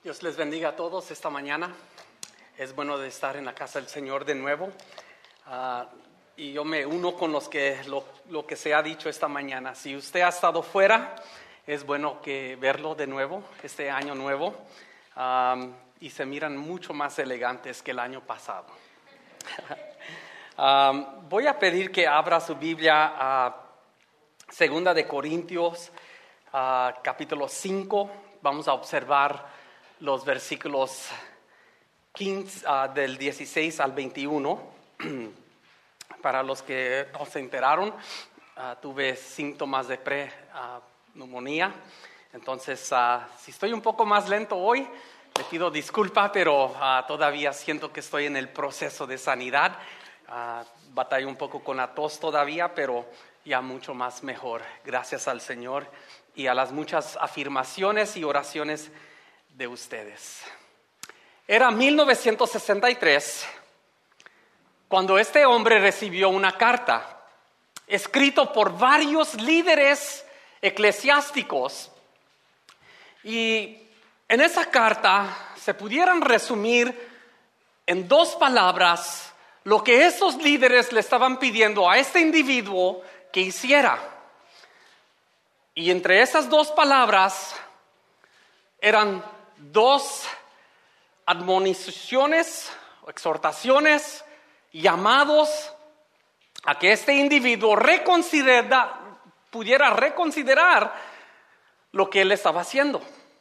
Dios les bendiga a todos esta mañana. Es bueno de estar en la casa del Señor de nuevo. Y yo me uno con lo que se ha dicho esta mañana. Si usted ha estado fuera, es bueno que verlo de nuevo, este año nuevo. Y se miran mucho más elegantes que el año pasado. Voy a pedir que abra su Biblia a 2 de Corintios, capítulo 5. Vamos a observar los versículos 15, del 16 al 21. Para los que no se enteraron, tuve síntomas de neumonía. Entonces, si estoy un poco más lento hoy, le pido disculpa, pero todavía siento que estoy en el proceso de sanidad. Batallo un poco con la tos todavía, pero ya mucho más mejor. Gracias al Señor y a las muchas afirmaciones y oraciones de ustedes. Era 1963 cuando este hombre recibió una carta escrita por varios líderes eclesiásticos, y en esa carta se pudieran resumir en 2 palabras lo que esos líderes le estaban pidiendo a este individuo que hiciera. Y entre esas 2 palabras eran 2 admoniciones, exhortaciones, llamados a que este individuo pudiera reconsiderar lo que él estaba haciendo.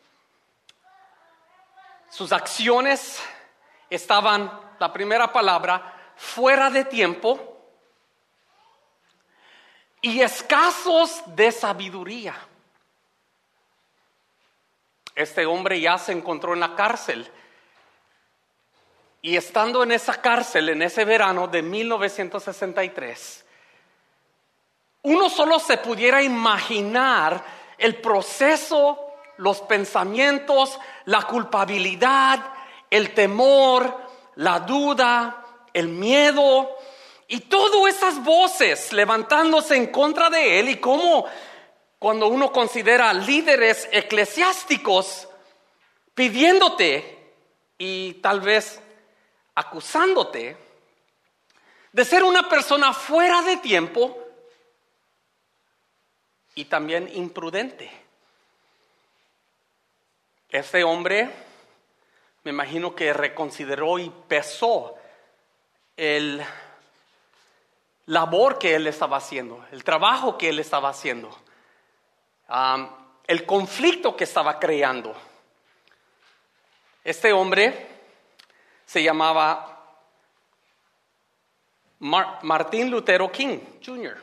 Sus acciones estaban, la primera palabra, fuera de tiempo y escasos de sabiduría. Este hombre ya se encontró en la cárcel. Y estando en esa cárcel, en ese verano de 1963, uno solo se pudiera imaginar el proceso, los pensamientos, la culpabilidad, el temor, la duda, el miedo y todas esas voces levantándose en contra de él. Y cómo cuando uno considera líderes eclesiásticos pidiéndote y tal vez acusándote de ser una persona fuera de tiempo y también imprudente. Este hombre, me imagino que reconsideró y pesó el labor que él estaba haciendo, el trabajo que él estaba haciendo, el conflicto que estaba creando. Este hombre se llamaba Martin Luther King Jr.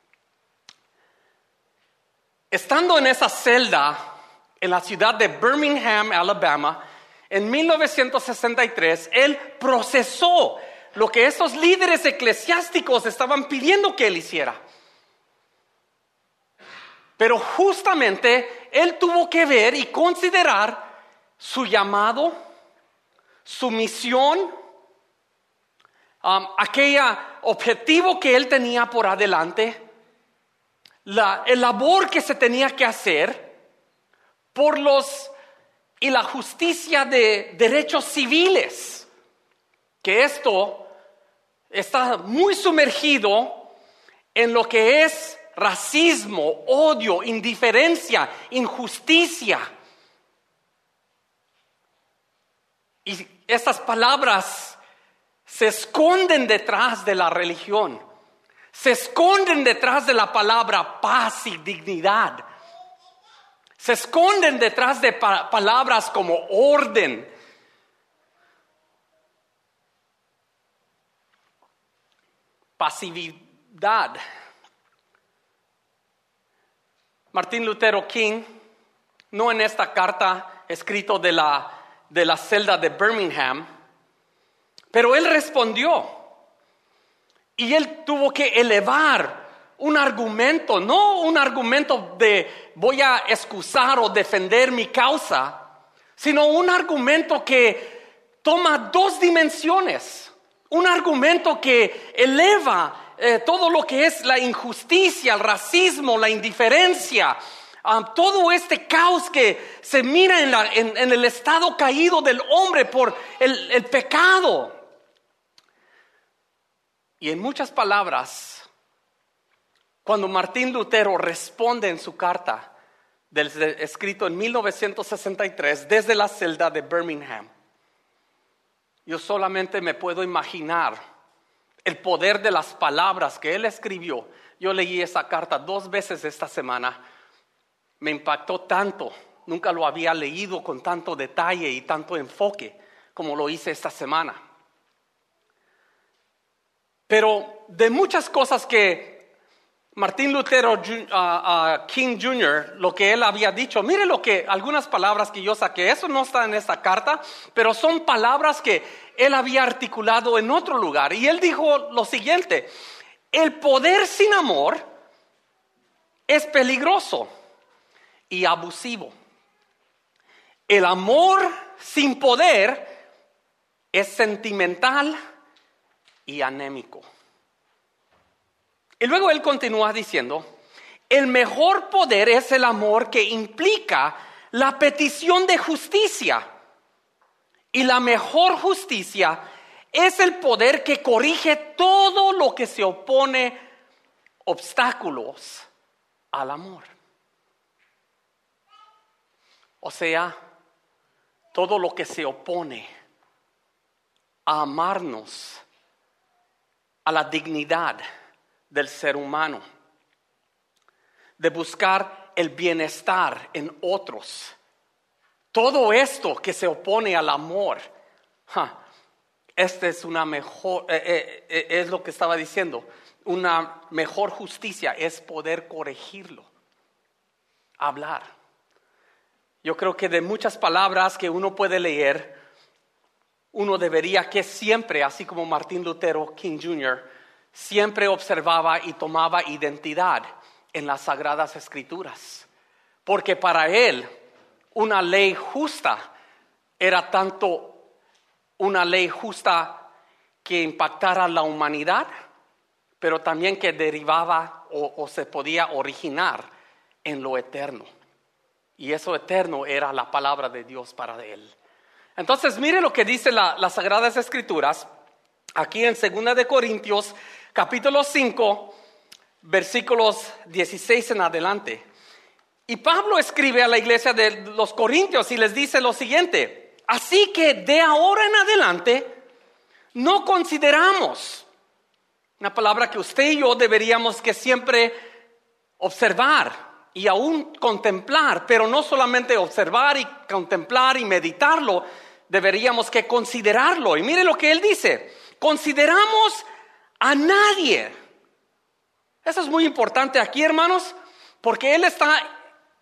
Estando en esa celda en la ciudad de Birmingham, Alabama, en 1963, él procesó lo que esos líderes eclesiásticos estaban pidiendo que él hiciera. Pero justamente él tuvo que ver y considerar su llamado, su misión, aquel objetivo que él tenía por adelante, el labor que se tenía que hacer y la justicia de derechos civiles, que esto está muy sumergido en lo que es racismo, odio, indiferencia, injusticia. Y estas palabras se esconden detrás de la religión, se esconden detrás de la palabra paz y dignidad, se esconden detrás de palabras como orden, pasividad. Martin Luther King, no en esta carta escrita de la celda de Birmingham, pero él respondió y él tuvo que elevar un argumento, no un argumento de voy a excusar o defender mi causa, sino un argumento que toma 2 dimensiones, un argumento que eleva todo lo que es la injusticia, el racismo, la indiferencia, todo este caos que se mira en el estado caído del hombre por el pecado. Y en muchas palabras, cuando Martín Lutero responde en su carta, escrito en 1963 desde la celda de Birmingham, yo solamente me puedo imaginar el poder de las palabras que él escribió. Yo leí esa carta 2 veces esta semana. Me impactó tanto. Nunca lo había leído con tanto detalle y tanto enfoque como lo hice esta semana. Pero de muchas cosas que Martín Lutero King Jr., lo que él había dicho, mire algunas palabras que yo saqué, eso no está en esta carta, pero son palabras que él había articulado en otro lugar. Y él dijo lo siguiente: el poder sin amor es peligroso y abusivo. El amor sin poder es sentimental y anémico. Y luego él continúa diciendo: el mejor poder es el amor que implica la petición de justicia. Y la mejor justicia es el poder que corrige todo lo que se opone obstáculos al amor. O sea, todo lo que se opone a amarnos, a la dignidad del ser humano, de buscar el bienestar en otros. Todo esto que se opone al amor, es una mejor, es lo que estaba diciendo, una mejor justicia es poder corregirlo, hablar. Yo creo que de muchas palabras que uno puede leer, uno debería que siempre, así como Martín Lutero King Jr., siempre observaba y tomaba identidad en las Sagradas Escrituras. Porque para él, una ley justa era tanto una ley justa que impactara a la humanidad, pero también que derivaba o se podía originar en lo eterno. Y eso eterno era la palabra de Dios para él. Entonces, mire lo que dice las Sagradas Escrituras, aquí en 2 de Corintios, capítulo 5, versículos 16 en adelante. Y Pablo escribe a la iglesia de los Corintios y les dice lo siguiente: así que de ahora en adelante no consideramos, una palabra que usted y yo deberíamos que siempre observar y aún contemplar, pero no solamente observar y contemplar y meditarlo, deberíamos que considerarlo. Y mire lo que él dice: consideramos a nadie. Eso es muy importante aquí, hermanos, porque él está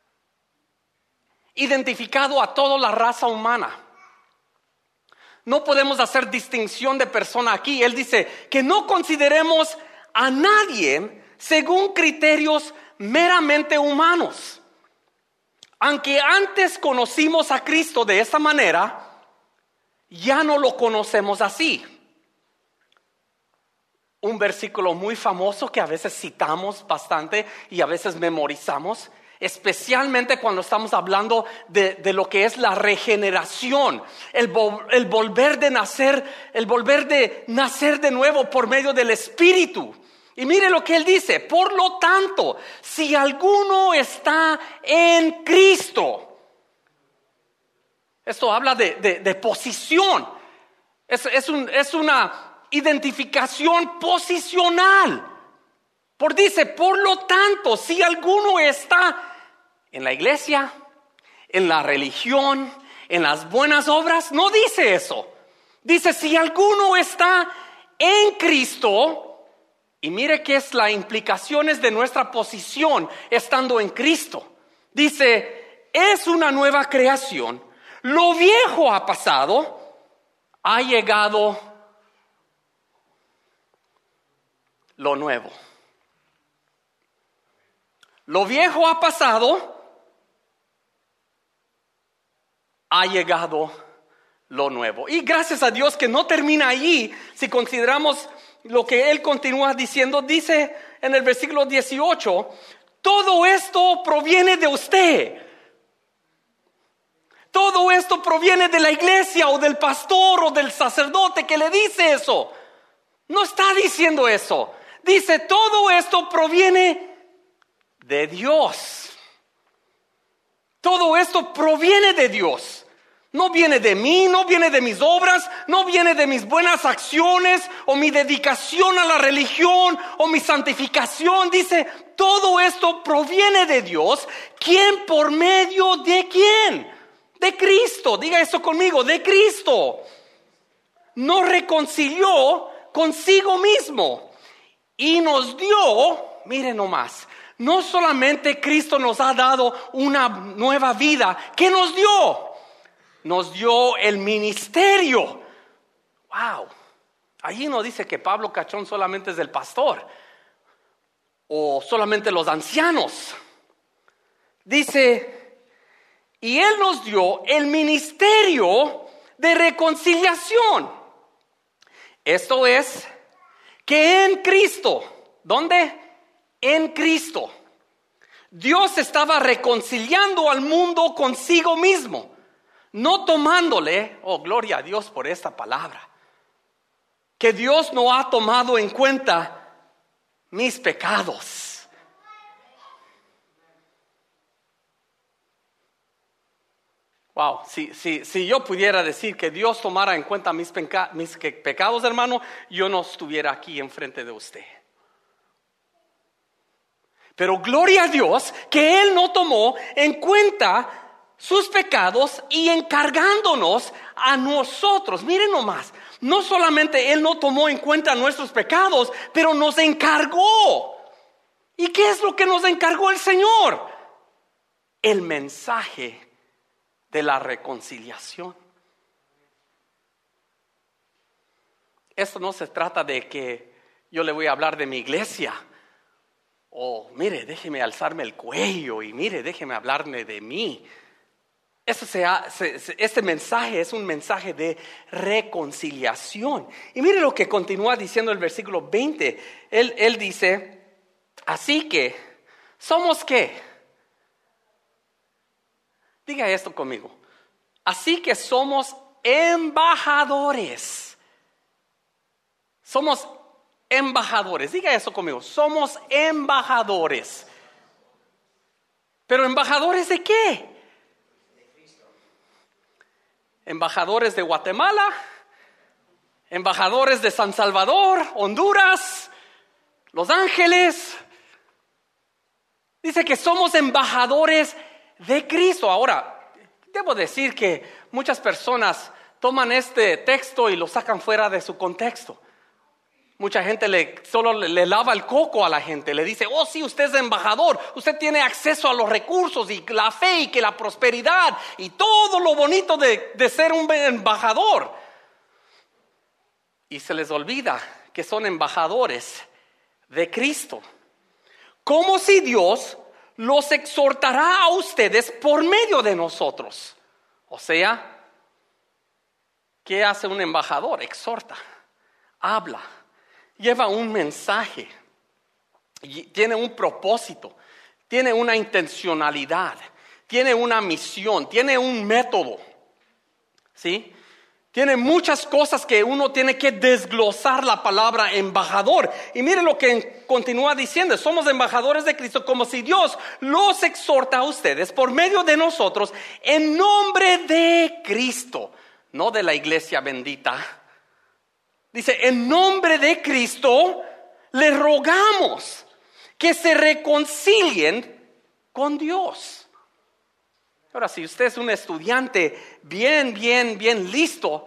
identificado a toda la raza humana. No podemos hacer distinción de persona aquí. Él dice que no consideremos a nadie según criterios meramente humanos. Aunque antes conocimos a Cristo de esta manera, ya no lo conocemos así. Un versículo muy famoso que a veces citamos bastante y a veces memorizamos, especialmente cuando estamos hablando de lo que es la regeneración, el volver de nacer de nuevo por medio del Espíritu. Y mire lo que él dice: por lo tanto, si alguno está en Cristo. Esto habla de posición. Es una identificación posicional. Dice, por lo tanto, si alguno está en la iglesia, en la religión, en las buenas obras, no dice eso. Dice, si alguno está en Cristo. Y mire qué es las implicaciones de nuestra posición estando en Cristo. Dice, es una nueva creación. Lo viejo ha pasado, ha llegado lo nuevo. Lo viejo ha pasado, ha llegado lo nuevo. Y gracias a Dios que no termina allí. Si consideramos lo que él continúa diciendo, dice en el versículo 18, Todo esto proviene de usted. Todo esto proviene de la iglesia o del pastor o del sacerdote que le dice eso. No está diciendo eso. Dice, todo esto proviene de Dios. Todo esto proviene de Dios. No viene de mí, no viene de mis obras, no viene de mis buenas acciones o mi dedicación a la religión o mi santificación. Dice, todo esto proviene de Dios. ¿Quién por medio de quién? De Cristo. Diga eso conmigo, de Cristo. Nos reconcilió consigo mismo y nos dio, miren nomás, no solamente Cristo nos ha dado una nueva vida, ¿qué nos dio? Nos dio el ministerio. Wow. Allí no dice que Pablo Cachón solamente es el pastor o solamente los ancianos. Dice, y Él nos dio el ministerio de reconciliación. Esto es, que en Cristo, ¿dónde? En Cristo. Dios estaba reconciliando al mundo consigo mismo. No tomándole, oh gloria a Dios por esta palabra, que Dios no ha tomado en cuenta mis pecados. Wow, si yo pudiera decir que Dios tomara en cuenta mis pecados, hermano, yo no estuviera aquí enfrente de usted. Pero gloria a Dios que Él no tomó en cuenta sus pecados y encargándonos a nosotros. Miren nomás, no solamente Él no tomó en cuenta nuestros pecados, pero nos encargó. ¿Y qué es lo que nos encargó el Señor? El mensaje de la reconciliación. Esto no se trata de que yo le voy a hablar de mi iglesia. O mire, déjeme alzarme el cuello y mire, déjeme hablarme de mí. Este mensaje es un mensaje de reconciliación. Y mire lo que continúa diciendo el versículo 20. Él dice, así que, ¿somos qué? Diga esto conmigo. Así que somos embajadores. Somos embajadores. Diga eso conmigo. Somos embajadores. ¿Pero embajadores de qué? Embajadores de Guatemala, embajadores de San Salvador, Honduras, Los Ángeles. Dice que somos embajadores de Cristo. Ahora, debo decir que muchas personas toman este texto y lo sacan fuera de su contexto. Mucha gente solo le lava el coco a la gente. Le dice, oh sí, usted es embajador. Usted tiene acceso a los recursos y la fe y que la prosperidad y todo lo bonito de ser un embajador. Y se les olvida que son embajadores de Cristo. Como si Dios los exhortará a ustedes por medio de nosotros. O sea, ¿qué hace un embajador? Exhorta, habla. Lleva un mensaje, tiene un propósito, tiene una intencionalidad, tiene una misión, tiene un método, ¿sí? Tiene muchas cosas que uno tiene que desglosar la palabra embajador. Y mire lo que continúa diciendo, somos embajadores de Cristo como si Dios los exhorta a ustedes por medio de nosotros en nombre de Cristo, no de la iglesia bendita. Dice, en nombre de Cristo, les rogamos que se reconcilien con Dios. Ahora, si usted es un estudiante bien listo,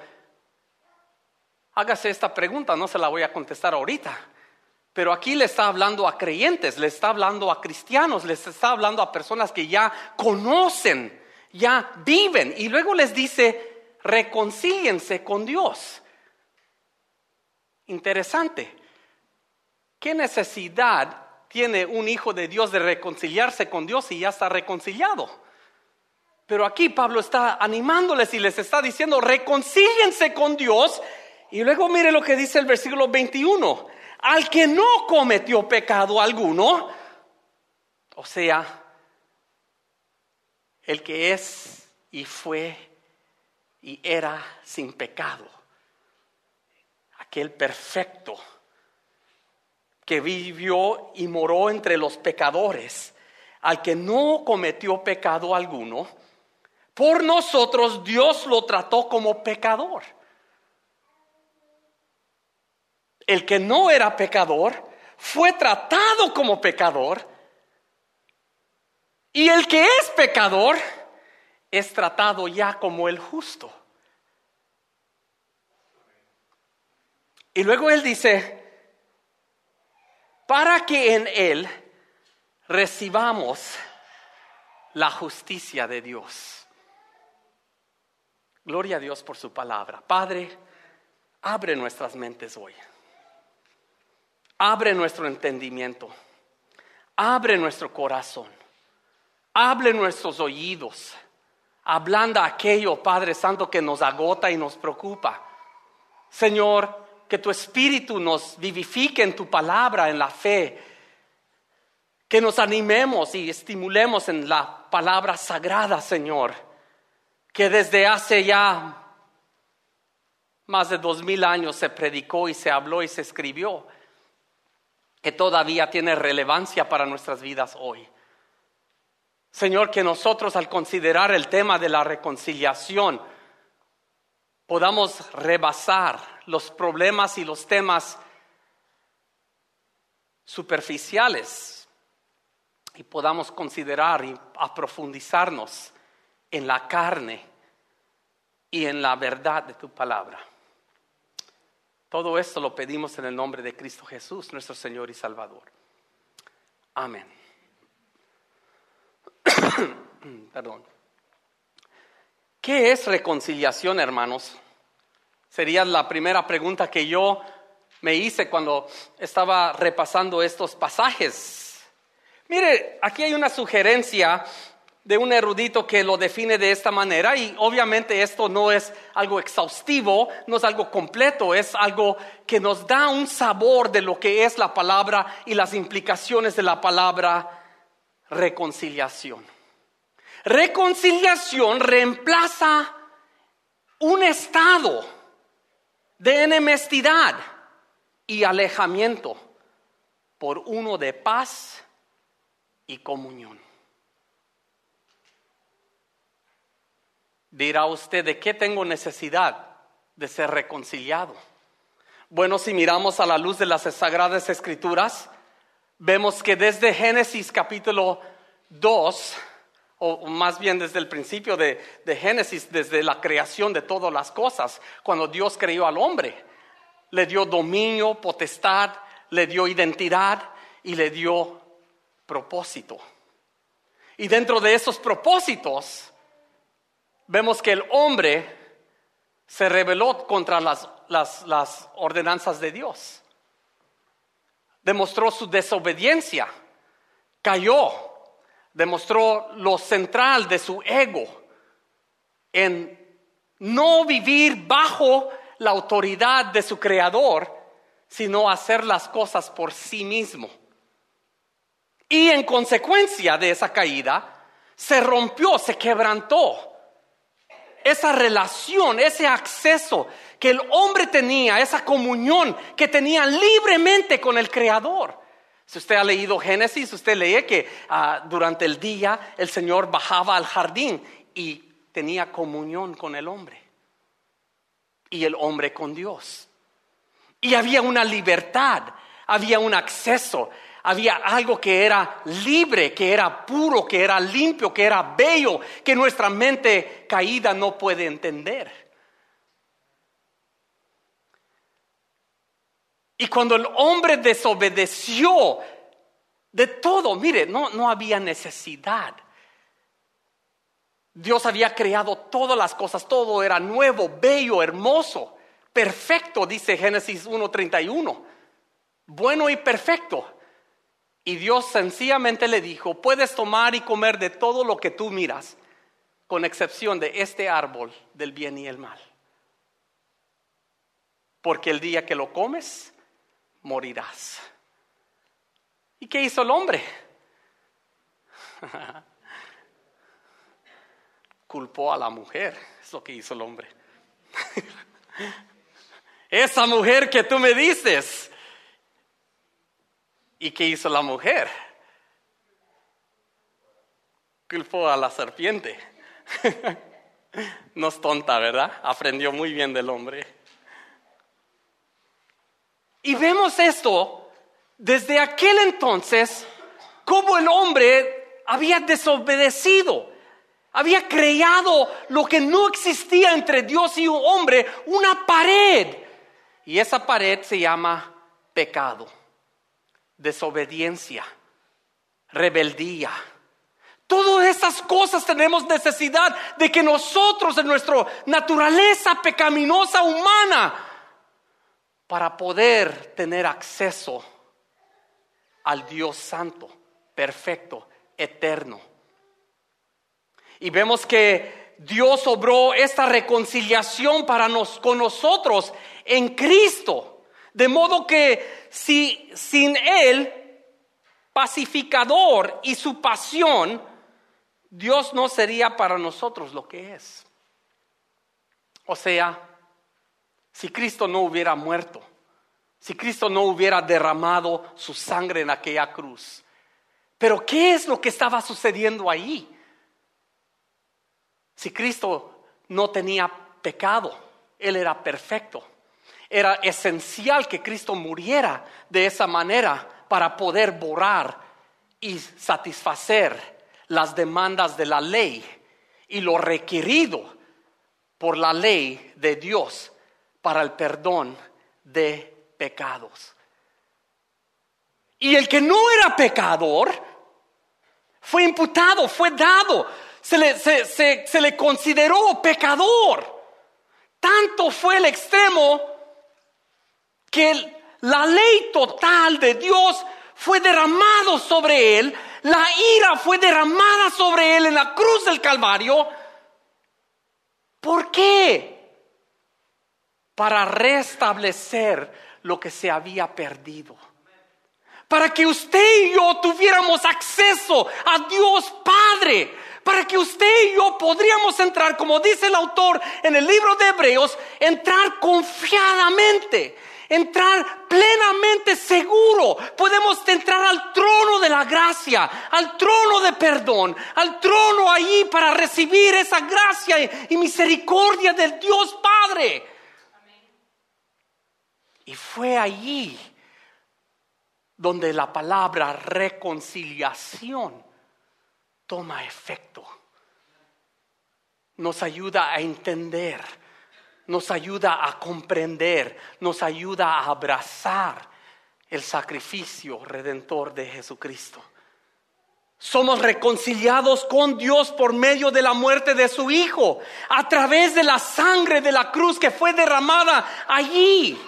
hágase esta pregunta, no se la voy a contestar ahorita. Pero aquí le está hablando a creyentes, le está hablando a cristianos, les está hablando a personas que ya conocen, ya viven. Y luego les dice, reconcíliense con Dios. Interesante. ¿Qué necesidad tiene un hijo de Dios de reconciliarse con Dios si ya está reconciliado? Pero aquí Pablo está animándoles y les está diciendo, reconcíliense con Dios. Y luego mire lo que dice el versículo 21. Al que no cometió pecado alguno. O sea, el que es y fue y era sin pecado. Aquel perfecto que vivió y moró entre los pecadores, al que no cometió pecado alguno. Por nosotros Dios lo trató como pecador. El que no era pecador fue tratado como pecador, y el que es pecador es tratado ya como el justo. Y luego él dice, para que en él recibamos la justicia de Dios. Gloria a Dios por su palabra. Padre, abre nuestras mentes hoy. Abre nuestro entendimiento. Abre nuestro corazón. Abre nuestros oídos. Ablanda aquello, Padre Santo, que nos agota y nos preocupa. Señor, que tu Espíritu nos vivifique en tu palabra, en la fe. Que nos animemos y estimulemos en la palabra sagrada, Señor. Que desde hace ya más de 2000 años se predicó y se habló y se escribió. Que todavía tiene relevancia para nuestras vidas hoy. Señor, que nosotros al considerar el tema de la reconciliación podamos rebasar los problemas y los temas superficiales y podamos considerar y aprofundizarnos en la carne y en la verdad de tu palabra. Todo esto lo pedimos en el nombre de Cristo Jesús, nuestro Señor y Salvador. Amén. Perdón. ¿Qué es reconciliación, hermanos? Sería la primera pregunta que yo me hice cuando estaba repasando estos pasajes. Mire, aquí hay una sugerencia de un erudito que lo define de esta manera, y obviamente esto no es algo exhaustivo, no es algo completo, es algo que nos da un sabor de lo que es la palabra y las implicaciones de la palabra reconciliación. Reconciliación reemplaza un estado de enemistad y alejamiento por uno de paz y comunión. Dirá usted, ¿de qué tengo necesidad de ser reconciliado? Bueno, si miramos a la luz de las Sagradas Escrituras, vemos que desde Génesis capítulo 2, o más bien desde el principio de Génesis, desde la creación de todas las cosas, cuando Dios creó al hombre, le dio dominio, potestad, le dio identidad y le dio propósito. Y dentro de esos propósitos, vemos que el hombre se rebeló contra las ordenanzas de Dios. Demostró su desobediencia, cayó, demostró lo central de su ego en no vivir bajo la autoridad de su creador, sino hacer las cosas por sí mismo. Y en consecuencia de esa caída, se rompió, se quebrantó esa relación, ese acceso que el hombre tenía, esa comunión que tenía libremente con el Creador. Si usted ha leído Génesis, usted lee que durante el día el Señor bajaba al jardín y tenía comunión con el hombre y el hombre con Dios. Y había una libertad, había un acceso, había algo que era libre, que era puro, que era limpio, que era bello, que nuestra mente caída no puede entender. Y cuando el hombre desobedeció de todo, mire, no había necesidad. Dios había creado todas las cosas, todo era nuevo, bello, hermoso, perfecto, dice Génesis 1:31, bueno y perfecto. Y Dios sencillamente le dijo, puedes tomar y comer de todo lo que tú miras, con excepción de este árbol del bien y el mal. Porque el día que lo comes, morirás. ¿Y qué hizo el hombre? Culpó a la mujer, es lo que hizo el hombre. Esa mujer que tú me dices. ¿Y qué hizo la mujer? Culpó a la serpiente. No es tonta, ¿verdad? Aprendió muy bien del hombre. Y vemos esto desde aquel entonces, cómo el hombre había desobedecido, había creado lo que no existía entre Dios y un hombre, una pared. Y esa pared se llama pecado, desobediencia, rebeldía. Todas esas cosas tenemos necesidad de que nosotros, en nuestra naturaleza pecaminosa humana, para poder tener acceso al Dios santo, perfecto, eterno. Y vemos que Dios obró esta reconciliación con nosotros en Cristo. De modo que sin Él, pacificador y su pasión, Dios no sería para nosotros lo que es. O sea, si Cristo no hubiera muerto, si Cristo no hubiera derramado su sangre en aquella cruz. Pero ¿qué es lo que estaba sucediendo ahí? Si Cristo no tenía pecado, Él era perfecto. Era esencial que Cristo muriera de esa manera para poder borrar y satisfacer las demandas de la ley y lo requerido por la ley de Dios para el perdón de pecados. Y el que no era pecador fue imputado, fue dado, se le consideró pecador. Tanto fue el extremo que la ley total de Dios fue derramado sobre él, la ira fue derramada sobre él en la cruz del Calvario. ¿Por qué? Para restablecer lo que se había perdido. Para que usted y yo tuviéramos acceso a Dios Padre. Para que usted y yo podríamos entrar, como dice el autor en el libro de Hebreos, entrar confiadamente, entrar plenamente seguro. Podemos entrar al trono de la gracia, al trono de perdón, al trono allí para recibir esa gracia y misericordia del Dios Padre. Y fue allí donde la palabra reconciliación toma efecto. Nos ayuda a entender, nos ayuda a comprender, nos ayuda a abrazar el sacrificio redentor de Jesucristo. Somos reconciliados con Dios por medio de la muerte de su Hijo, a través de la sangre de la cruz que fue derramada allí.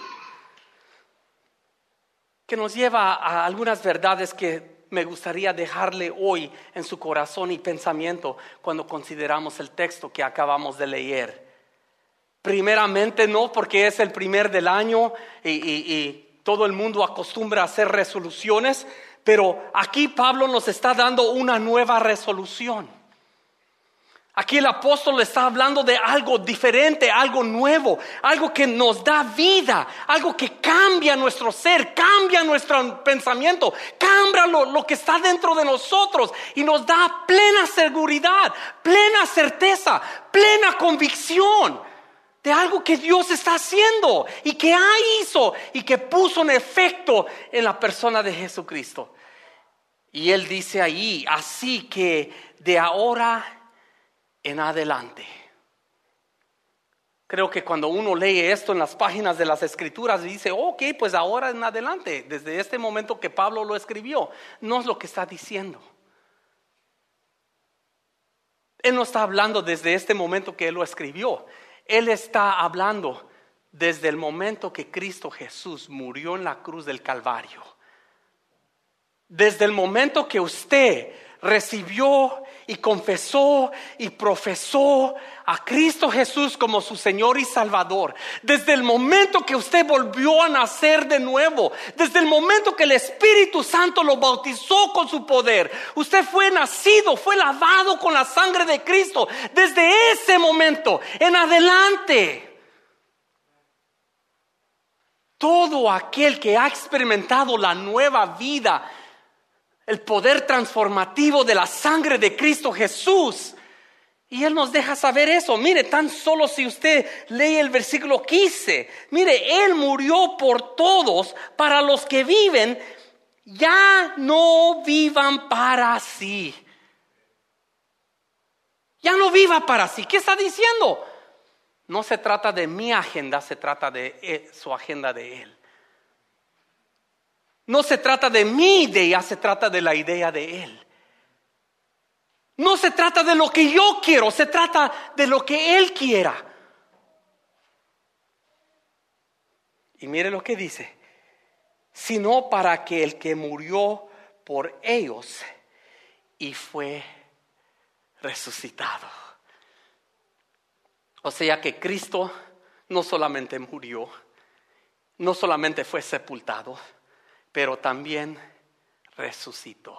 Que nos lleva a algunas verdades que me gustaría dejarle hoy en su corazón y pensamiento cuando consideramos el texto que acabamos de leer. Primeramente, no porque es el primer del año y todo el mundo acostumbra a hacer resoluciones, pero aquí Pablo nos está dando una nueva resolución. Aquí el apóstol está hablando de algo diferente, algo nuevo, algo que nos da vida, algo que cambia nuestro ser, cambia nuestro pensamiento, cambia lo que está dentro de nosotros y nos da plena seguridad, plena certeza, plena convicción de algo que Dios está haciendo y que hizo y que puso en efecto en la persona de Jesucristo. Y él dice ahí, así que de ahora en adelante. Creo que cuando uno lee esto en las páginas de las Escrituras dice, ok, pues ahora en adelante, desde este momento que Pablo lo escribió, no es lo que está diciendo. Él no está hablando desde este momento que él lo escribió. Él está hablando desde el momento que Cristo Jesús murió en la cruz del Calvario. Desde el momento que usted recibió y confesó y profesó a Cristo Jesús como su Señor y Salvador, desde el momento que usted volvió a nacer de nuevo, desde el momento que el Espíritu Santo lo bautizó con su poder, usted fue nacido, fue lavado con la sangre de Cristo. Desde ese momento en adelante, todo aquel que ha experimentado la nueva vida, el poder transformativo de la sangre de Cristo Jesús, y Él nos deja saber eso. Mire, tan solo si usted lee el versículo 15, mire, Él murió por todos para los que viven, ya no vivan para sí. Ya no viva para sí. ¿Qué está diciendo? No se trata de mi agenda, se trata de su agenda de Él. No se trata de mi idea, se trata de la idea de Él. No se trata de lo que yo quiero, se trata de lo que Él quiera. Y mire lo que dice: sino para que el que murió por ellos y fue resucitado. O sea que Cristo no solamente murió, no solamente fue sepultado, pero también resucitó.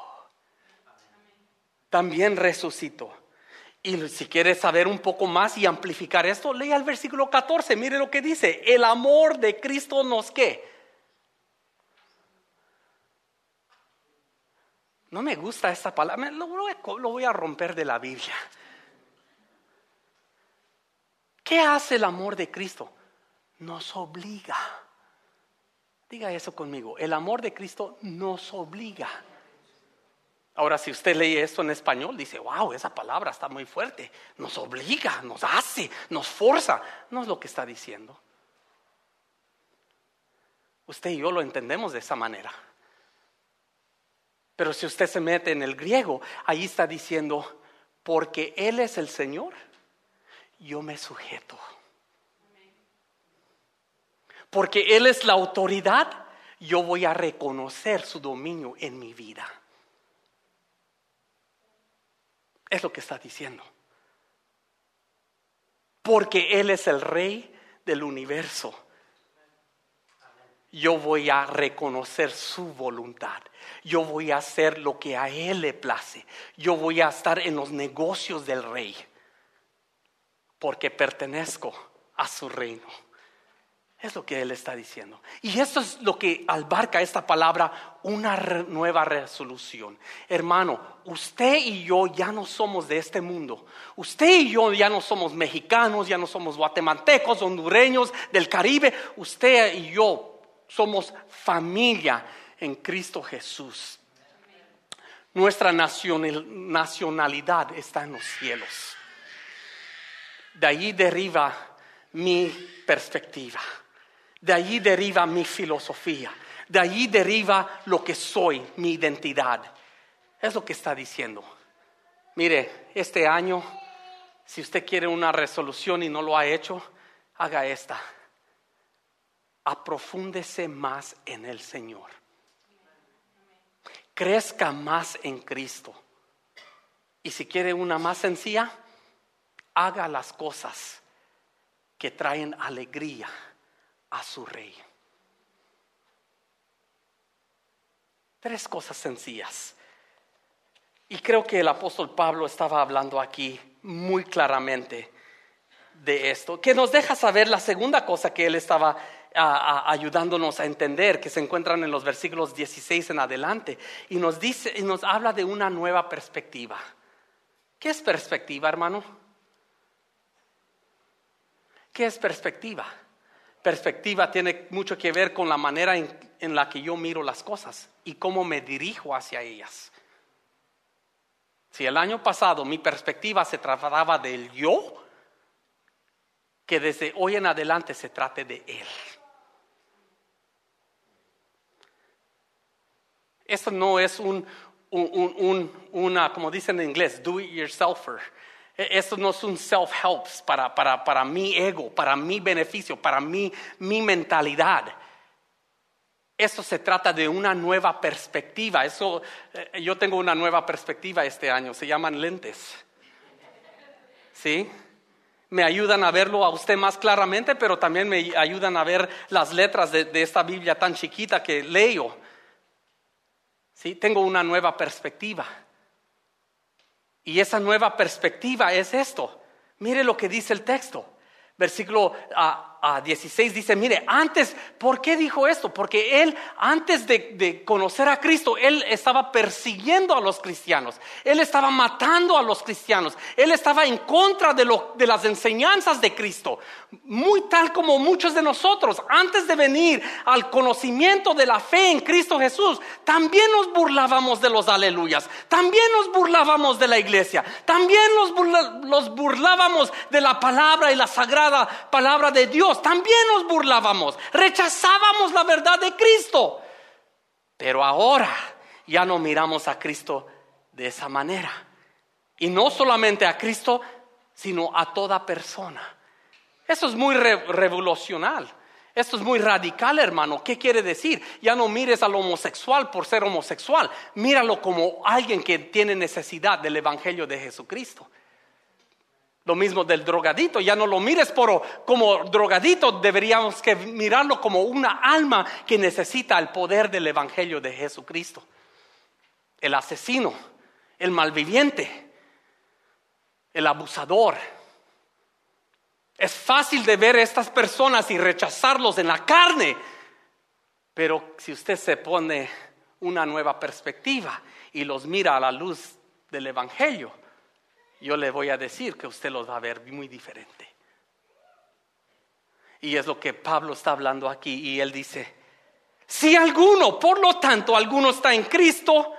También resucitó. Y si quieres saber un poco más y amplificar esto, lea el versículo 14. Mire lo que dice: el amor de Cristo nos ¿qué? No me gusta esta palabra, lo voy a romper de la Biblia. ¿Qué hace el amor de Cristo? Nos obliga. Diga eso conmigo: el amor de Cristo nos obliga. Ahora, si usted lee esto en español, dice: wow, esa palabra está muy fuerte. Nos obliga, nos hace, nos forza. No es lo que está diciendo. Usted y yo lo entendemos de esa manera. Pero si usted se mete en el griego, ahí está diciendo: porque Él es el Señor, yo me sujeto. Porque Él es la autoridad, yo voy a reconocer su dominio en mi vida. Es lo que está diciendo. Porque Él es el Rey del universo, yo voy a reconocer su voluntad. Yo voy a hacer lo que a Él le place. Yo voy a estar en los negocios del Rey, porque pertenezco a su reino. Es lo que Él está diciendo. Y esto es lo que abarca esta palabra: una nueva resolución. Hermano, usted y yo ya no somos de este mundo. Usted y yo ya no somos mexicanos, ya no somos guatemaltecos, hondureños, del Caribe. Usted y yo somos familia en Cristo Jesús. Nuestra nacionalidad está en los cielos. De allí deriva mi perspectiva. De allí deriva mi filosofía. De allí deriva lo que soy, mi identidad. Es lo que está diciendo. Mire, este año, si usted quiere una resolución y no lo ha hecho, haga esta: aprofúndese más en el Señor. Crezca más en Cristo. Y si quiere una más sencilla, haga las cosas que traen alegría a su Rey. 3 cosas sencillas. Y creo que el apóstol Pablo estaba hablando aquí muy claramente de esto, que nos deja saber la segunda cosa que él estaba ayudándonos a entender, que se encuentran en los versículos 16 en adelante, y nos dice y nos habla de una nueva perspectiva. ¿Qué es perspectiva, hermano? ¿Qué es perspectiva? Perspectiva tiene mucho que ver con la manera en la que yo miro las cosas y cómo me dirijo hacia ellas. Si el año pasado mi perspectiva se trataba del yo, que desde hoy en adelante se trate de Él. Esto no es una, como dicen en inglés, do it yourselfer. Esto no es un self-help para mi ego, para mi beneficio, para mi mentalidad. Esto se trata de una nueva perspectiva. Yo tengo una nueva perspectiva este año, se llaman lentes. ¿Sí? Me ayudan a verlo a usted más claramente, pero también me ayudan a ver las letras de esta Biblia tan chiquita que leo. ¿Sí? Tengo una nueva perspectiva. Y esa nueva perspectiva es esto. Mire lo que dice el texto. Versículo 16 dice, mire, antes, ¿por qué dijo esto? Porque él, antes de conocer a Cristo, él estaba persiguiendo a los cristianos. Él estaba matando a los cristianos. Él estaba en contra de las enseñanzas de Cristo. Muy tal como muchos de nosotros, antes de venir al conocimiento de la fe en Cristo Jesús, también nos burlábamos de los aleluyas. También nos burlábamos de la iglesia. También nos burlábamos de la palabra y la sagrada palabra de Dios. También nos burlábamos, rechazábamos la verdad de Cristo. Pero ahora ya no miramos a Cristo de esa manera. Y no solamente a Cristo, sino a toda persona. Eso es muy revolucionario. Esto es muy radical, hermano. ¿Qué quiere decir? Ya no mires al homosexual por ser homosexual. Míralo como alguien que tiene necesidad del evangelio de Jesucristo. Lo mismo del drogadito, ya no lo mires como drogadito, deberíamos que mirarlo como una alma que necesita el poder del evangelio de Jesucristo. El asesino, el malviviente, el abusador. Es fácil de ver a estas personas y rechazarlos en la carne, pero si usted se pone una nueva perspectiva y los mira a la luz del evangelio, yo le voy a decir que usted los va a ver muy diferente. Y es lo que Pablo está hablando aquí. Y él dice, si alguno, por lo tanto, alguno está en Cristo,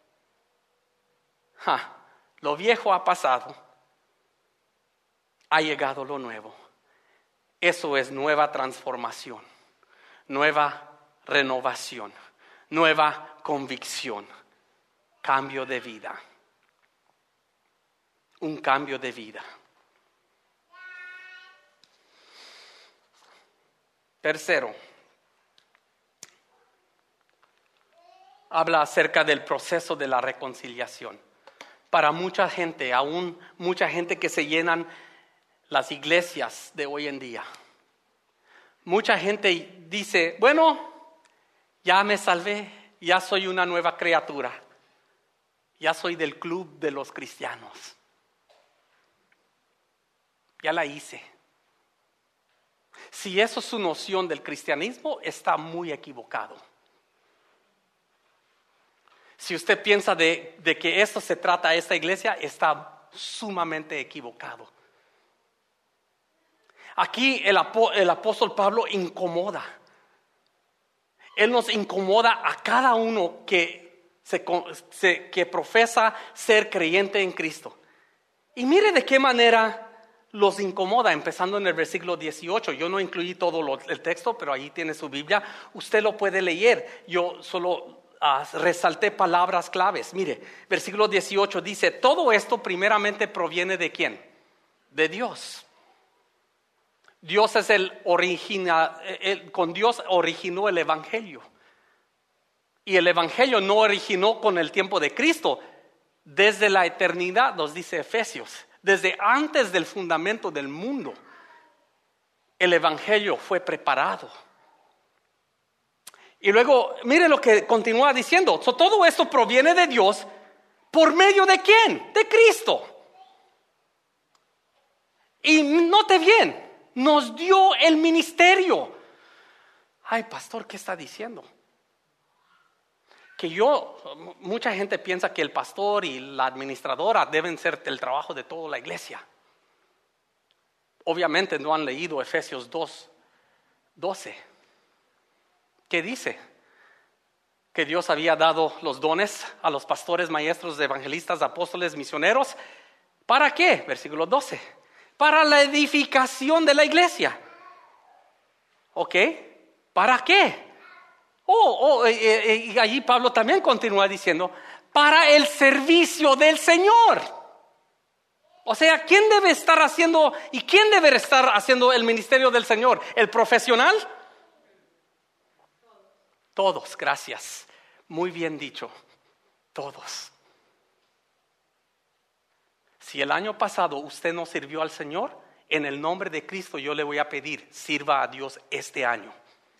lo viejo ha pasado, ha llegado lo nuevo. Eso es nueva transformación, nueva renovación, nueva convicción, cambio de vida. Un cambio de vida. Tercero, habla acerca del proceso de la reconciliación. Para mucha gente, aún mucha gente que se llenan las iglesias de hoy en día. Mucha gente dice, bueno, ya me salvé, ya soy una nueva criatura, ya soy del club de los cristianos. Ya la hice. Si eso es su noción del cristianismo, está muy equivocado. Si usted piensa de que esto se trata esta iglesia, está sumamente equivocado. Aquí el apóstol Pablo incomoda. Él nos incomoda a cada uno que profesa ser creyente en Cristo. Y mire de qué manera los incomoda, empezando en el versículo 18. Yo no incluí todo el texto, pero ahí tiene su Biblia. Usted lo puede leer. Yo solo resalté palabras claves. Mire, versículo 18 dice, todo esto primeramente proviene ¿de quién? De Dios. Dios es con Dios originó el evangelio. Y el evangelio no originó con el tiempo de Cristo. Desde la eternidad, nos dice Efesios. Desde antes del fundamento del mundo, el evangelio fue preparado. Y luego, mire lo que continúa diciendo. Todo esto proviene de Dios. ¿Por medio de quién? De Cristo. Y note bien, nos dio el ministerio. Ay, pastor, ¿qué está diciendo? Mucha gente piensa que el pastor y la administradora deben ser el trabajo de toda la iglesia. Obviamente no han leído Efesios 2:12. ¿Qué dice? Que Dios había dado los dones a los pastores, maestros, evangelistas, apóstoles, misioneros. ¿Para qué? Versículo 12. Para la edificación de la iglesia. ¿Ok? ¿Para qué? Y allí Pablo también continúa diciendo, para el servicio del Señor. O sea, ¿quién debe estar haciendo y quién debe estar haciendo el ministerio del Señor? ¿El profesional? Todos, gracias. Muy bien dicho. Todos. Si el año pasado usted no sirvió al Señor, en el nombre de Cristo yo le voy a pedir, sirva a Dios este año.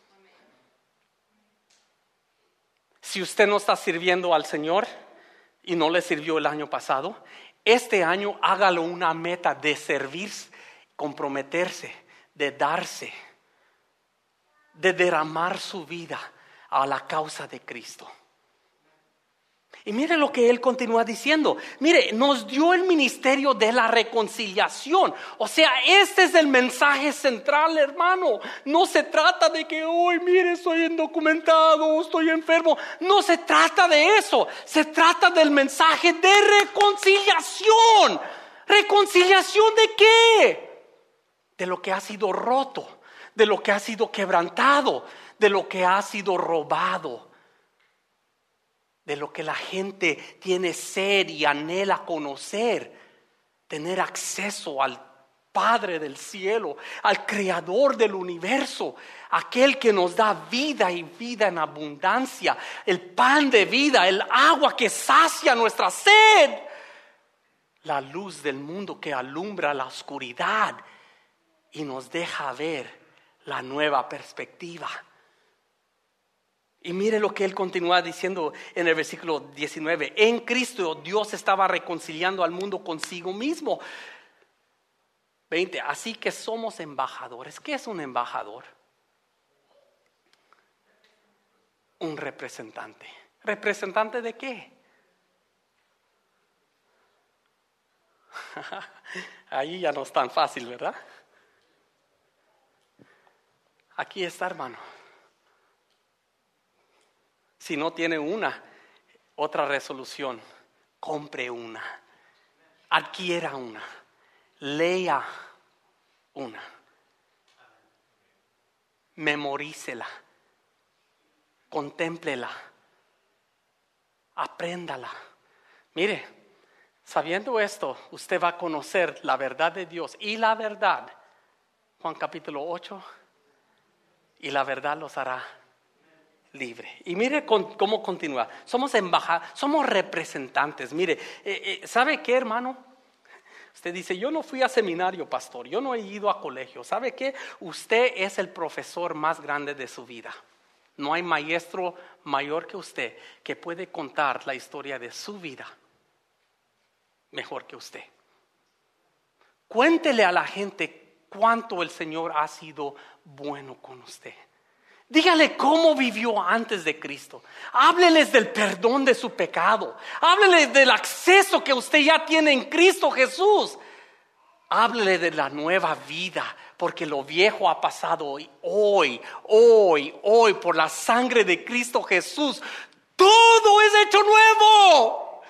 Si usted no está sirviendo al Señor y no le sirvió el año pasado, este año hágalo una meta de servir, comprometerse, de darse, de derramar su vida a la causa de Cristo. Y mire lo que él continúa diciendo. Mire, nos dio el ministerio de la reconciliación. O sea, este es el mensaje central, hermano. No se trata de que hoy, mire, soy indocumentado, estoy enfermo. No se trata de eso. Se trata del mensaje de reconciliación. ¿Reconciliación de qué? De lo que ha sido roto, de lo que ha sido quebrantado, de lo que ha sido robado, de lo que la gente tiene sed y anhela conocer, tener acceso al Padre del cielo, al Creador del universo, aquel que nos da vida y vida en abundancia, el pan de vida, el agua que sacia nuestra sed, la luz del mundo que alumbra la oscuridad y nos deja ver la nueva perspectiva. Y mire lo que él continúa diciendo en el versículo 19. En Cristo Dios estaba reconciliando al mundo consigo mismo. 20. Así que somos embajadores. ¿Qué es un embajador? Un representante. ¿Representante de qué? Ahí ya no es tan fácil, ¿verdad? Aquí está, hermano. Si no tiene otra resolución, compre una, adquiera una, lea una, memorícela, contémplela, apréndala. Mire, sabiendo esto, usted va a conocer la verdad de Dios y la verdad, Juan capítulo 8, y la verdad los hará libre. Y mire cómo continúa. Somos somos representantes. Mire, ¿sabe qué, hermano? Usted dice, yo no fui a seminario, pastor, yo no he ido a colegio. ¿Sabe qué? Usted es el profesor más grande de su vida. No hay maestro mayor que usted que puede contar la historia de su vida mejor que usted. Cuéntele a la gente cuánto el Señor ha sido bueno con usted. Dígale cómo vivió antes de Cristo. Hábleles del perdón de su pecado. Hábleles del acceso que usted ya tiene en Cristo Jesús. Háblele de la nueva vida, porque lo viejo ha pasado hoy, por la sangre de Cristo Jesús. Todo es hecho nuevo.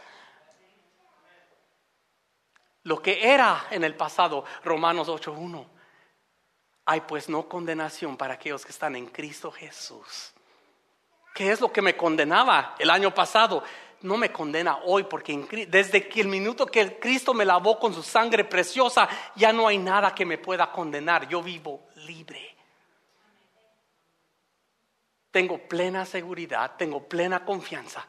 Lo que era en el pasado, Romanos 8:1. Hay pues no condenación para aquellos que están en Cristo Jesús. ¿Qué es lo que me condenaba el año pasado? No me condena hoy, porque desde que el minuto que Cristo me lavó con su sangre preciosa, ya no hay nada que me pueda condenar. Yo vivo libre. Tengo plena seguridad, tengo plena confianza.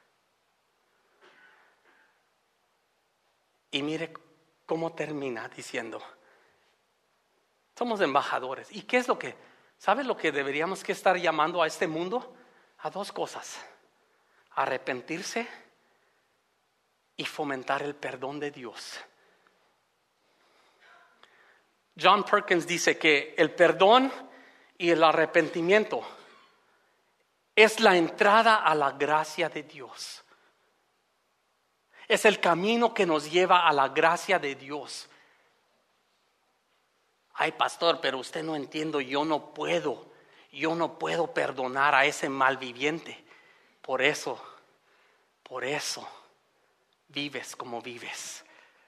Y mire cómo termina diciendo: somos embajadores. ¿Y qué es lo que? ¿Sabes lo que deberíamos que estar llamando a este mundo? A dos cosas: arrepentirse y fomentar el perdón de Dios. John Perkins dice que el perdón y el arrepentimiento es la entrada a la gracia de Dios. Es el camino que nos lleva a la gracia de Dios. Ay, pastor, pero usted no entiende, yo no puedo perdonar a ese malviviente. Por eso vives como vives.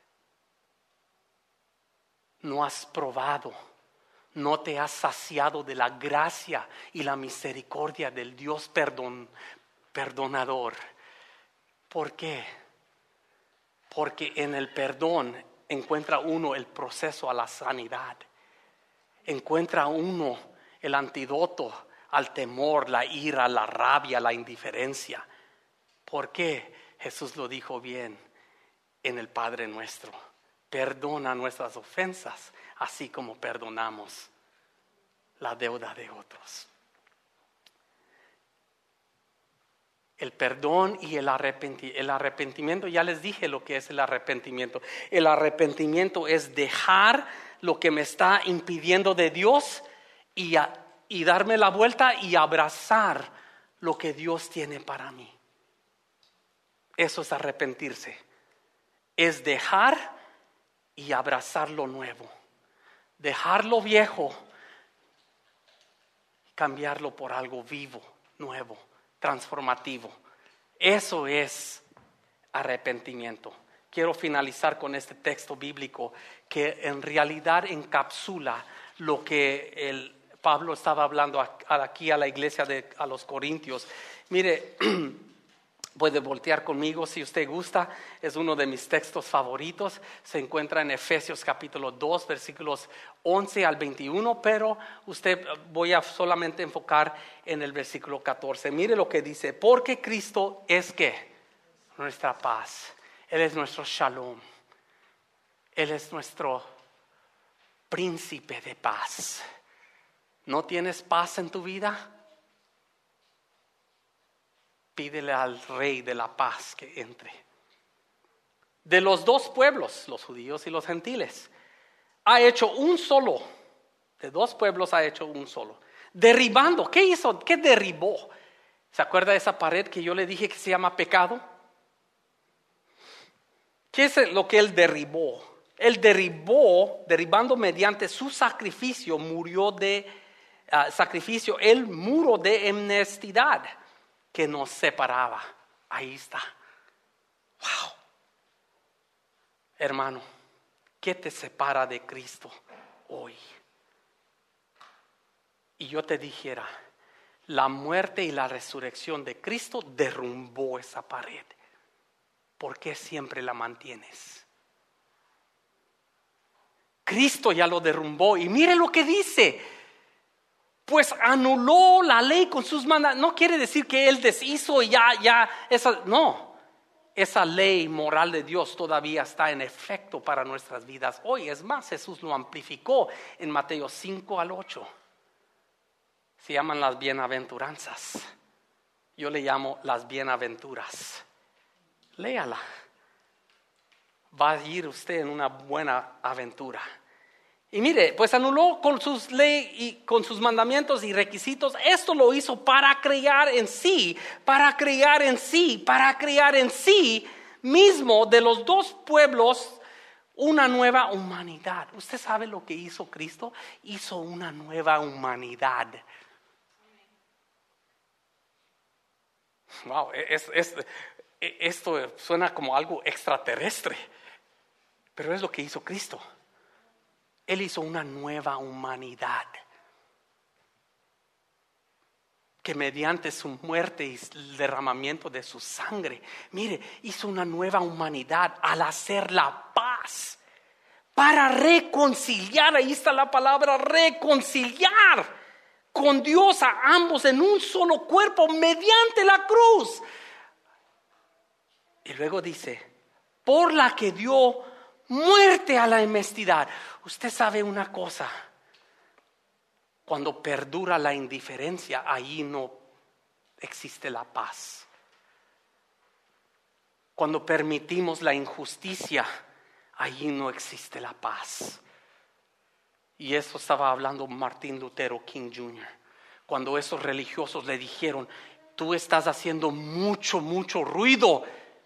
No has probado, no te has saciado de la gracia y la misericordia del Dios perdonador. ¿Por qué? Porque en el perdón encuentra uno el proceso a la sanidad. Encuentra uno el antídoto al temor, la ira, la rabia, la indiferencia. ¿Por qué? Jesús lo dijo bien en el Padre Nuestro. Perdona nuestras ofensas, así como perdonamos la deuda de otros. El perdón y el arrepentimiento, ya les dije lo que es el arrepentimiento. El arrepentimiento es dejar lo que me está impidiendo de Dios y darme la vuelta y abrazar lo que Dios tiene para mí. Eso es arrepentirse. Es dejar y abrazar lo nuevo. Dejar lo viejo y cambiarlo por algo vivo, nuevo, transformativo. Eso es arrepentimiento. Quiero finalizar con este texto bíblico que en realidad encapsula lo que Pablo estaba hablando aquí a la iglesia a los Corintios. Mire, puede voltear conmigo si usted gusta. Es uno de mis textos favoritos. Se encuentra en Efesios capítulo 2, versículos 11 al 21. Pero voy a solamente enfocar en el versículo 14. Mire lo que dice. Porque Cristo es ¿qué? Nuestra paz. Él es nuestro shalom. Él es nuestro príncipe de paz. ¿No tienes paz en tu vida? Pídele al Rey de la paz que entre. De los dos pueblos, los judíos y los gentiles, ha hecho un solo. De dos pueblos ha hecho un solo. Derribando, ¿qué hizo? ¿Qué derribó? ¿Se acuerda de esa pared que yo le dije que se llama pecado? ¿Qué es lo que él derribó? Él derribando mediante su sacrificio, el muro de honestidad que nos separaba. Ahí está. Wow. Hermano, ¿qué te separa de Cristo hoy? Y yo te dijera, la muerte y la resurrección de Cristo derrumbó esa pared. ¿Por qué siempre la mantienes? Cristo ya lo derrumbó y mire lo que dice. Pues anuló la ley con sus mandamientos. No quiere decir que Él deshizo y esa ley moral de Dios todavía está en efecto para nuestras vidas hoy. Es más, Jesús lo amplificó en Mateo 5 al 8. Se llaman las bienaventuranzas. Yo le llamo las bienaventuras. Léala. Va a ir usted en una buena aventura. Y mire, pues anuló con sus leyes y con sus mandamientos y requisitos. Esto lo hizo para crear en sí mismo de los dos pueblos una nueva humanidad. ¿Usted sabe lo que hizo Cristo? Hizo una nueva humanidad. Wow, esto suena como algo extraterrestre, pero es lo que hizo Cristo. Él hizo una nueva humanidad que mediante su muerte y el derramamiento de su sangre, mire, hizo una nueva humanidad al hacer la paz para reconciliar. Ahí está la palabra reconciliar con Dios a ambos en un solo cuerpo mediante la cruz. Y luego dice, por la que dio muerte a la enemistad. Usted sabe una cosa, cuando perdura la indiferencia, ahí no existe la paz. Cuando permitimos la injusticia, ahí no existe la paz. Y eso estaba hablando Martin Luther King Jr. Cuando esos religiosos le dijeron, tú estás haciendo mucho ruido.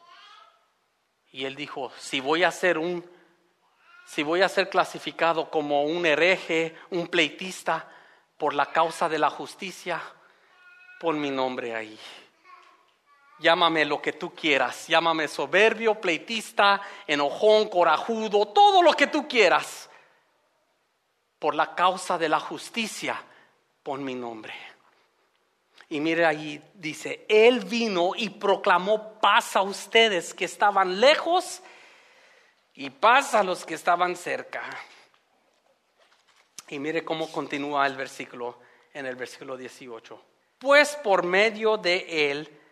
Y él dijo, si voy a ser clasificado como un hereje, un pleitista por la causa de la justicia, pon mi nombre ahí. Llámame lo que tú quieras, llámame soberbio, pleitista, enojón, corajudo, todo lo que tú quieras. Por la causa de la justicia, pon mi nombre. Y mire ahí dice, Él vino y proclamó paz a ustedes que estaban lejos y paz a los que estaban cerca. Y mire cómo continúa el versículo en el versículo 18. Pues por medio de Él,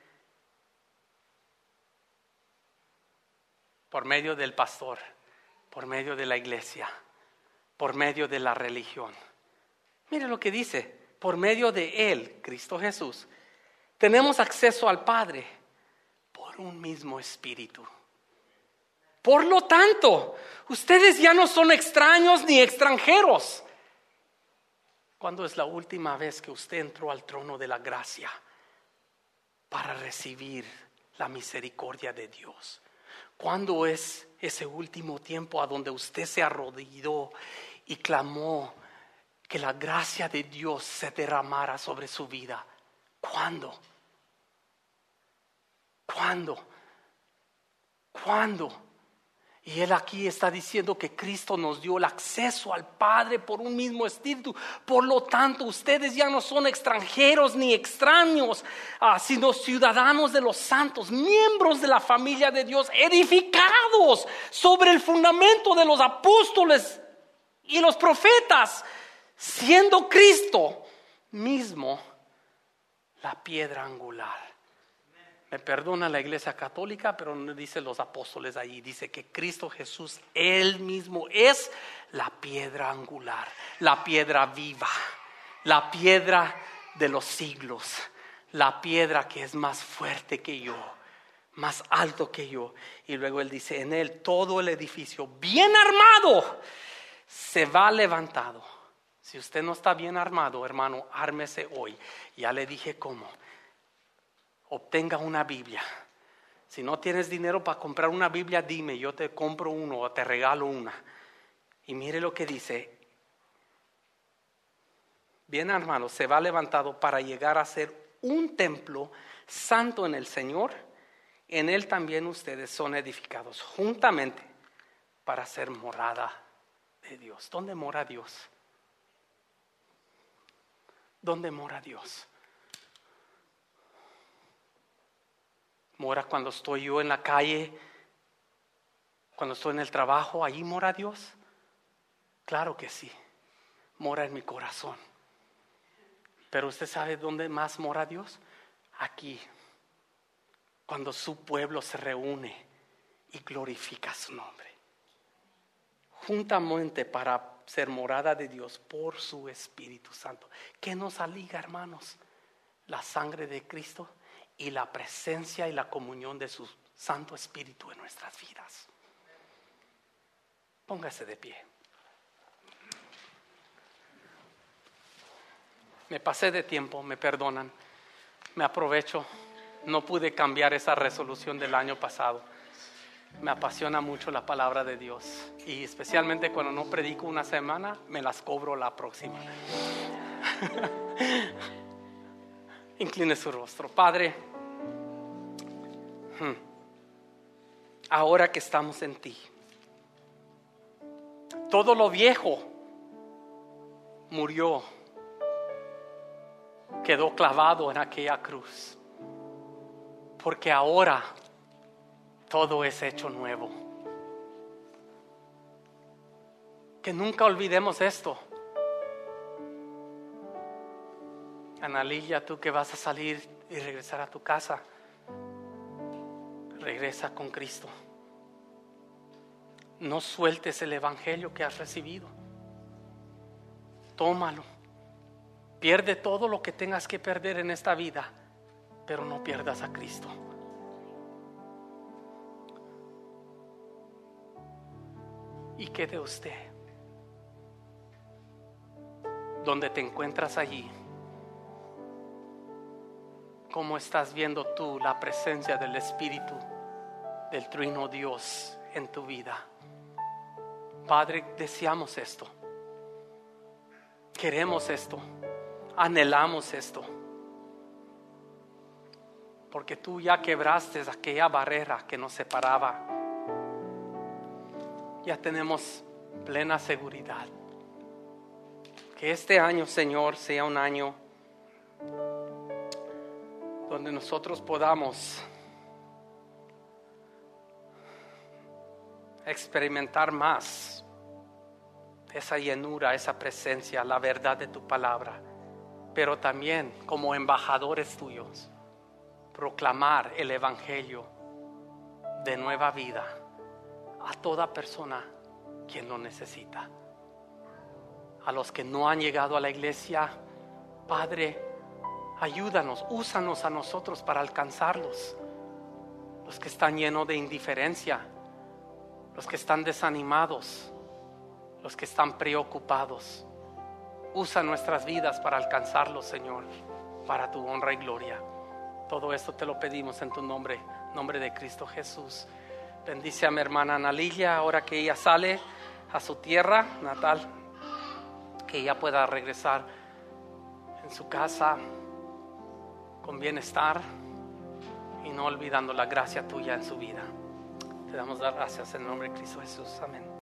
por medio del pastor, por medio de la iglesia, por medio de la religión. Mire lo que dice, por medio de Él, Cristo Jesús, tenemos acceso al Padre por un mismo espíritu. Por lo tanto, ustedes ya no son extraños ni extranjeros. ¿Cuándo es la última vez que usted entró al trono de la gracia para recibir la misericordia de Dios? ¿Cuándo es ese último tiempo a donde usted se arrodilló y clamó que la gracia de Dios se derramara sobre su vida? ¿Cuándo? Y Él aquí está diciendo que Cristo nos dio el acceso al Padre por un mismo espíritu. Por lo tanto, ustedes ya no son extranjeros ni extraños, sino ciudadanos de los santos, miembros de la familia de Dios, edificados sobre el fundamento de los apóstoles y los profetas, siendo Cristo mismo la piedra angular. Me perdona la iglesia católica, pero no dice los apóstoles ahí. Dice que Cristo Jesús, Él mismo es la piedra angular, la piedra viva, la piedra de los siglos, la piedra que es más fuerte que yo, más alto que yo. Y luego Él dice, en Él todo el edificio bien armado se va levantado. Si usted no está bien armado, hermano, ármese hoy. Ya le dije cómo. Obtenga una Biblia. Si no tienes dinero para comprar una Biblia, dime, yo te compro uno o te regalo una. Y mire lo que dice. Bien armado, se va levantado para llegar a ser un templo santo en el Señor. En Él también ustedes son edificados juntamente para ser morada de Dios. ¿Dónde mora Dios? ¿Dónde mora Dios? ¿Mora cuando estoy yo en la calle? ¿Cuando estoy en el trabajo? ¿Ahí mora Dios? Claro que sí. Mora en mi corazón. Pero usted sabe dónde más mora Dios? Aquí. Cuando su pueblo se reúne y glorifica su nombre. Juntamente para ser morada de Dios por su Espíritu Santo. ¿Qué nos aliga, hermanos? La sangre de Cristo y la presencia y la comunión de su Santo Espíritu en nuestras vidas. Póngase de pie. Me pasé de tiempo, me perdonan. Me aprovecho. No pude cambiar esa resolución del año pasado. Me apasiona mucho la palabra de Dios. Y especialmente cuando no predico una semana, me las cobro la próxima. Incline su rostro. Padre, ahora que estamos en ti, todo lo viejo murió, quedó clavado en aquella cruz, porque ahora todo es hecho nuevo. Que nunca olvidemos esto. Ana Lilia, tú que vas a salir y regresar a tu casa, regresa con Cristo. No sueltes el evangelio que has recibido. Tómalo. Pierde todo lo que tengas que perder en esta vida, pero no pierdas a Cristo. Y quede usted donde te encuentras allí. ¿Cómo estás viendo tú la presencia del Espíritu del Trino Dios en tu vida? Padre, deseamos esto. Queremos esto. Anhelamos esto. Porque tú ya quebraste aquella barrera que nos separaba. Ya tenemos plena seguridad. Que este año, Señor, sea un año donde nosotros podamos experimentar más esa llenura, esa presencia, la verdad de tu palabra. pero también como embajadores tuyos, proclamar el evangelio de nueva vida a toda persona quien lo necesita. A los que no han llegado a la iglesia, Padre, ayúdanos, úsanos a nosotros para alcanzarlos. Los que están llenos de indiferencia, los que están desanimados, los que están preocupados. Usa nuestras vidas para alcanzarlos, Señor, para tu honra y gloria. Todo esto te lo pedimos en tu nombre, nombre de Cristo Jesús. Bendice a mi hermana Ana Lilia ahora que ella sale a su tierra natal, que ella pueda regresar en su casa con bienestar y no olvidando la gracia tuya en su vida. Te damos las gracias en el nombre de Cristo Jesús. Amén.